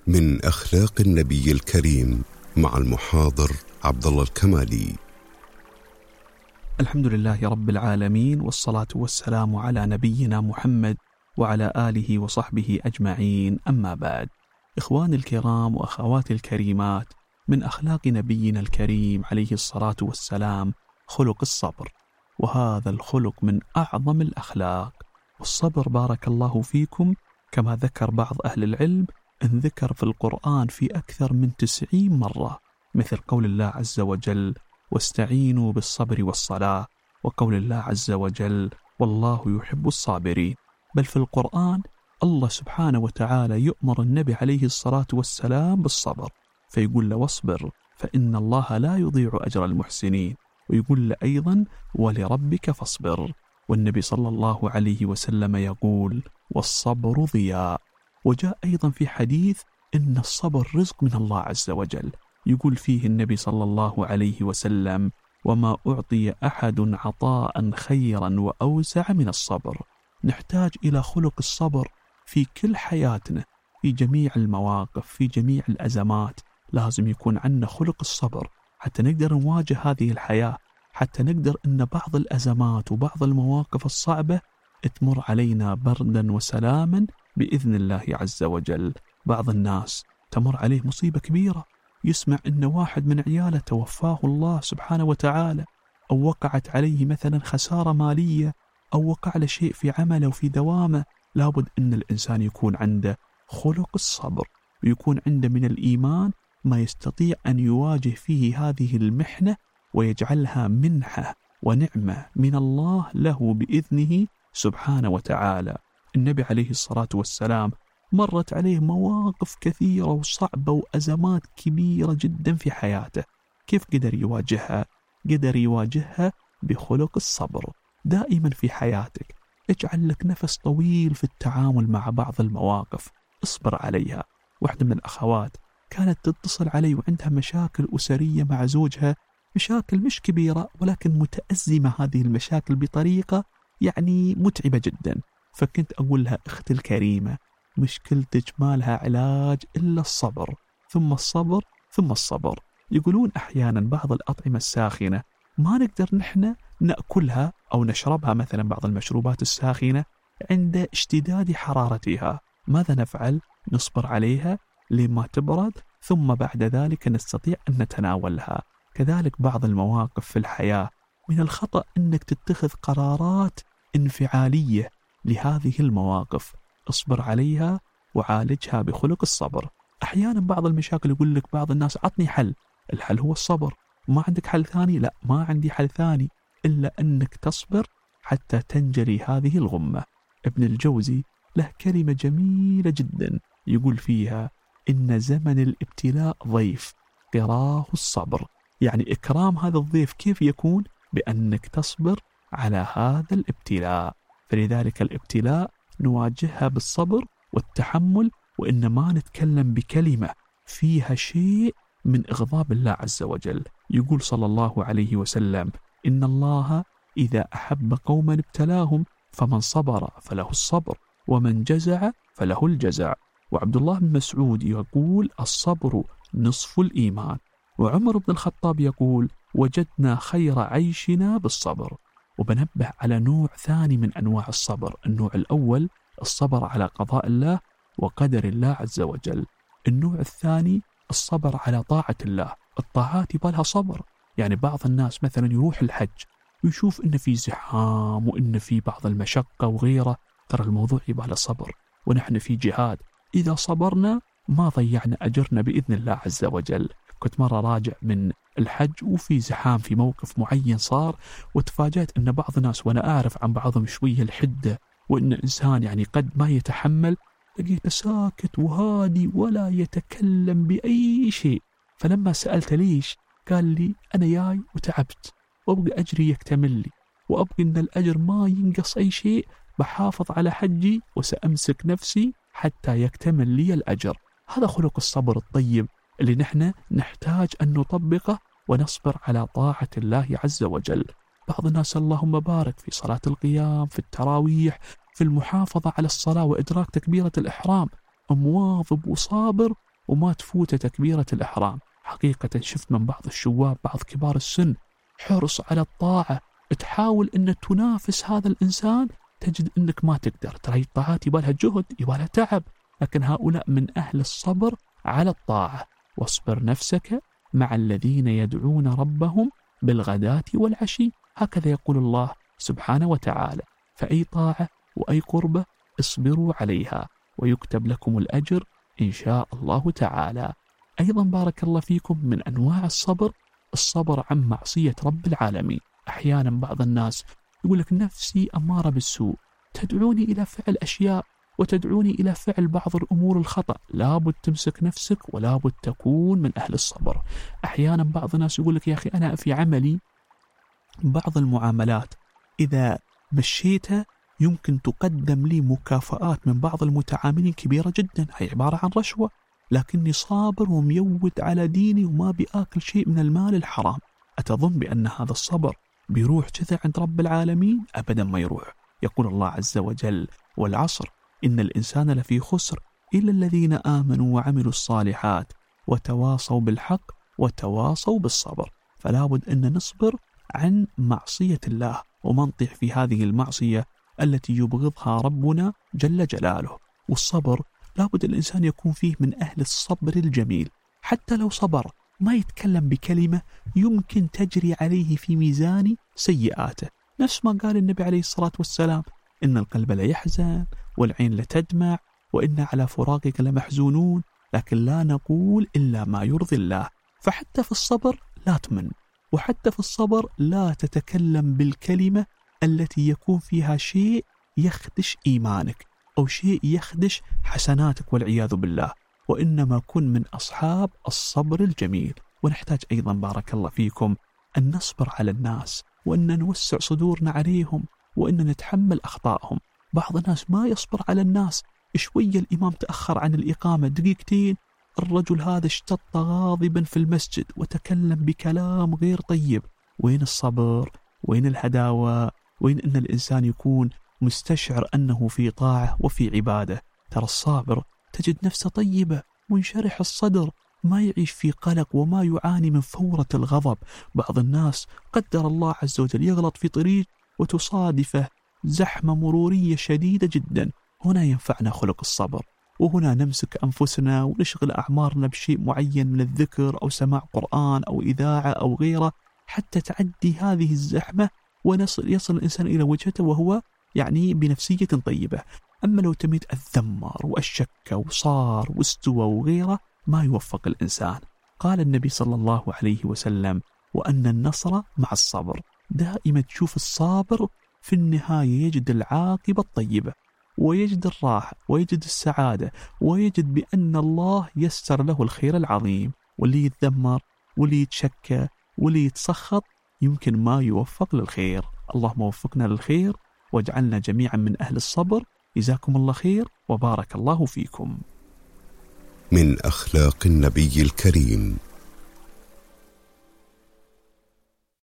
من أخلاق النبي الكريم مع المحاضر عبدالله الكمالي. الحمد لله رب العالمين، والصلاة والسلام على نبينا محمد وعلى آله وصحبه أجمعين، أما بعد. إخواني الكرام وأخواتي الكريمات، من أخلاق نبينا الكريم عليه الصلاة والسلام خلق الصبر، وهذا الخلق من أعظم الأخلاق. والصبر بارك الله فيكم كما ذكر بعض أهل العلم إن ذكر في القرآن في أكثر من 90 مرة، مثل قول الله عز وجل: واستعينوا بالصبر والصلاة، وقول الله عز وجل: والله يحب الصابرين. بل في القرآن الله سبحانه وتعالى يؤمر النبي عليه الصلاة والسلام بالصبر، فيقول له: واصبر فإن الله لا يضيع أجر المحسنين. ويقول له أيضا: ولربك فاصبر. والنبي صلى الله عليه وسلم يقول: والصبر ضياء. وجاء أيضا في حديث إن الصبر رزق من الله عز وجل، يقول فيه النبي صلى الله عليه وسلم: وما أعطي أحد عطاء خيرا وأوسع من الصبر. نحتاج إلى خلق الصبر في كل حياتنا، في جميع المواقف، في جميع الأزمات. لازم يكون عندنا خلق الصبر حتى نقدر نواجه هذه الحياة، حتى نقدر أن بعض الأزمات وبعض المواقف الصعبة تمر علينا بردا وسلاما بإذن الله عز وجل. بعض الناس تمر عليه مصيبة كبيرة، يسمع أن واحد من عياله توفاه الله سبحانه وتعالى، أو وقعت عليه مثلا خسارة مالية، أو وقع له شيء في عمله وفي دوامه. لابد أن الإنسان يكون عنده خلق الصبر، ويكون عنده من الإيمان ما يستطيع أن يواجه فيه هذه المحنة ويجعلها منحة ونعمة من الله له بإذنه سبحانه وتعالى. النبي عليه الصلاة والسلام مرت عليه مواقف كثيرة وصعبة وأزمات كبيرة جدا في حياته. كيف قدر يواجهها؟ قدر يواجهها بخلق الصبر. دائما في حياتك اجعل لك نفس طويل في التعامل مع بعض المواقف، اصبر عليها. واحدة من الأخوات كانت تتصل علي وعندها مشاكل أسرية مع زوجها، مشاكل مش كبيرة ولكن متأزمة هذه المشاكل بطريقة يعني متعبة جدا. فكنت أقول لها: أختي الكريمة، مشكلتك ما لها علاج إلا الصبر، ثم الصبر، ثم الصبر. يقولون أحيانا بعض الأطعمة الساخنة ما نقدر نحن نأكلها أو نشربها، مثلا بعض المشروبات الساخنة عند اشتداد حرارتها. ماذا نفعل؟ نصبر عليها لما تبرد، ثم بعد ذلك نستطيع أن نتناولها. كذلك بعض المواقف في الحياة من الخطأ أنك تتخذ قرارات انفعالية لهذه المواقف، اصبر عليها وعالجها بخلق الصبر. أحيانا بعض المشاكل يقول لك بعض الناس: عطني حل. الحل هو الصبر. ما عندك حل ثاني؟ لا، ما عندي حل ثاني إلا أنك تصبر حتى تنجلي هذه الغمة. ابن الجوزي له كلمة جميلة جدا يقول فيها: إن زمن الابتلاء ضيف قراه الصبر. يعني إكرام هذا الضيف كيف يكون؟ بأنك تصبر على هذا الابتلاء. فلذلك الابتلاء نواجهها بالصبر والتحمل، وإن ما نتكلم بكلمة فيها شيء من إغضاب الله عز وجل. يقول صلى الله عليه وسلم: إن الله إذا أحب قوما ابتلاهم، فمن صبر فله الصبر، ومن جزع فله الجزع. وعبد الله بن مسعود يقول: الصبر نصف الإيمان. وعمر بن الخطاب يقول: وجدنا خير عيشنا بالصبر. وبنبه على نوع ثاني من أنواع الصبر. النوع الأول الصبر على قضاء الله وقدر الله عز وجل. النوع الثاني الصبر على طاعة الله. الطاعات يبالها صبر. يعني بعض الناس مثلا يروح الحج ويشوف إن في زحام وإن في بعض المشقة وغيره، ترى الموضوع يباله صبر. ونحن في جهاد، إذا صبرنا ما ضيعنا أجرنا بإذن الله عز وجل. كنت مرة راجع من الحج وفي زحام في موقف معين صار، وتفاجأت أن بعض الناس، وأنا أعرف عن بعضهم شوية الحدة وإن إنسان يعني قد ما يتحمل، لقيته ساكت وهادي ولا يتكلم بأي شيء. فلما سألت ليش، قال لي: أنا جاي وتعبت وأبقى أجري يكتمل لي، وأبقى أن الأجر ما ينقص أي شيء، بحافظ على حجي وسأمسك نفسي حتى يكتمل لي الأجر. هذا خلق الصبر الطيب اللي نحن نحتاج أن نطبقه ونصبر على طاعة الله عز وجل. بعض الناس اللهم بارك في صلاة القيام، في في المحافظة على الصلاة وإدراك تكبيرة الإحرام، مواظب وصابر وما تفوته تكبيرة الإحرام. حقيقة شفت من بعض الشباب بعض كبار السن حرص على الطاعة، تحاول أن تنافس هذا الإنسان، تجد أنك ما تقدر. ترى الطاعات يبالها جهد، يبالها تعب، لكن هؤلاء من أهل الصبر على الطاعة. واصبر نفسك مع الذين يدعون ربهم بالغداة والعشي، هكذا يقول الله سبحانه وتعالى. فأي طاعة وأي قربة اصبروا عليها ويكتب لكم الأجر إن شاء الله تعالى. أيضا بارك الله فيكم من أنواع الصبر عن معصية رب العالمين. أحيانا بعض الناس يقول لك نفسي أمارة بالسوء، تدعوني إلى فعل أشياء وتدعوني إلى فعل بعض الأمور الخطأ. لابد تمسك نفسك ولابد تكون من أهل الصبر. أحيانا بعض الناس يقول لك يا أخي أنا في عملي بعض المعاملات إذا مشيتها يمكن تقدم لي مكافآت من بعض المتعاملين كبيرة جدا، هي عبارة عن رشوة، لكني صابر وميود على ديني وما بآكل شيء من المال الحرام. أتظن بأن هذا الصبر بيروح كذا عند رب العالمين؟ أبدا ما يروح. يقول الله عز وجل والعصر إن الإنسان لفي خسر إلا الذين آمنوا وعملوا الصالحات وتواصوا بالحق وتواصوا بالصبر. فلا بد أن نصبر عن معصية الله وما نطيح في هذه المعصية التي يبغضها ربنا جل جلاله. والصبر لا بد الإنسان يكون فيه من أهل الصبر الجميل، حتى لو صبر ما يتكلم بكلمة يمكن تجري عليه في ميزان سيئاته. نفس ما قال النبي عليه الصلاة والسلام إن القلب لا يحزن والعين لا تدمع وإن على فراقك لمحزونون، لكن لا نقول إلا ما يرضي الله. فحتى في الصبر لا تمن، وحتى في الصبر لا تتكلم بالكلمة التي يكون فيها شيء يخدش إيمانك أو شيء يخدش حسناتك والعياذ بالله، وإنما كن من أصحاب الصبر الجميل. ونحتاج أيضا بارك الله فيكم أن نصبر على الناس وأن نوسع صدورنا عليهم وأن نتحمل أخطائهم. بعض الناس ما يصبر على الناس، شوية الإمام تأخر عن الإقامة دقيقتين الرجل هذا اشتط غاضبا في المسجد وتكلم بكلام غير طيب. وين الصبر؟ وين الهداوة؟ وين أن الإنسان يكون مستشعر أنه في طاعة وفي عبادة؟ ترى الصابر تجد نفسه طيبة منشرح الصدر، ما يعيش في قلق وما يعاني من فورة الغضب. بعض الناس قدر الله عز وجل يغلط في طريق وتصادفه زحمة مرورية شديدة جدا. هنا ينفعنا خلق الصبر، وهنا نمسك أنفسنا ونشغل أعمارنا بشيء معين من الذكر أو سماع قرآن أو إذاعة أو غيره حتى تعدي هذه الزحمة ويصل الإنسان إلى وجهته وهو يعني بنفسية طيبة. أما لو تميت الذمر والشك وصار واستوى وغيره ما يوفق الإنسان. قال النبي صلى الله عليه وسلم وأن النصر مع الصبر. دائما تشوف الصابر في النهاية يجد العاقبة الطيبة ويجد الراحة ويجد السعادة ويجد بأن الله يسر له الخير العظيم. واللي يتذمر واللي يتشكى واللي يتسخط يمكن ما يوفق للخير. اللهم وفقنا للخير واجعلنا جميعا من أهل الصبر. جزاكم الله خير وبارك الله فيكم. من أخلاق النبي الكريم